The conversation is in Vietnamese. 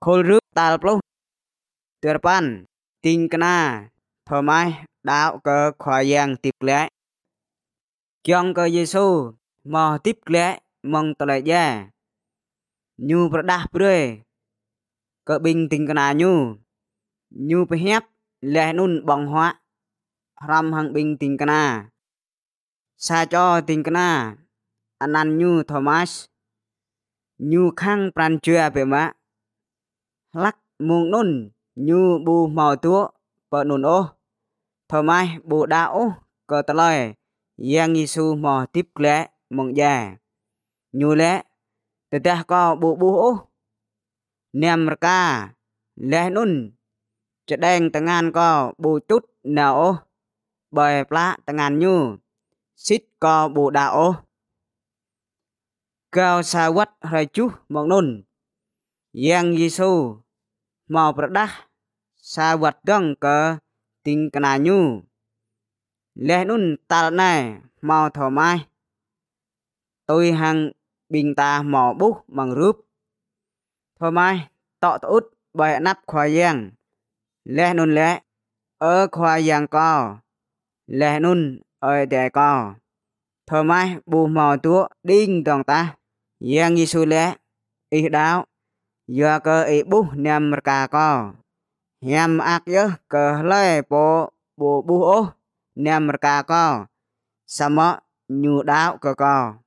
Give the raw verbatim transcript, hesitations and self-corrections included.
khôi rước tal plu tuyệt pan tinh kana thoải mái đạo cơ khoa giang tiếp lẽ chọn cơ Giêsu mò tiếp lẽ mong tờ lại gia nhu đa pre cơ bình tinh kana nhu nhu pe hép lẽ nun bằng hóa ram hang bình tinh kana sa cho tinh kana anan nhu Thomas nhu khang pran chưa pe ma lắc mung nun nhu bu mò tua per nun ô Thomas bu da ô cơ tờ lời yang Giêsu mò tiếp lẽ mong gia nhu lẽ teteh ko bu bu ô niam mereka lẽ nun cedeng tengan ko bu chút nào ô bời pla tengan nhu sit ko bu da ô cao sa wat rai chu mong nun yang Giêsu mò pradah sa wat dong ke ting kana nhu lẽ nun tal này mò thò mai tôi hằng bình ta mò bút bằng rúp thò mai tọ út bài nắp khoa giang lẽ nun lẽ ở khoa giang co lẽ nun ở đẻ co thò mai bù mò tua đinh đòn ta yang Giêsu lẽ ý đạo do cơ ý bút niam mereka co hiam ak yo ke lẽ po bu bu ô niam mereka co sama nyu đạo cơ co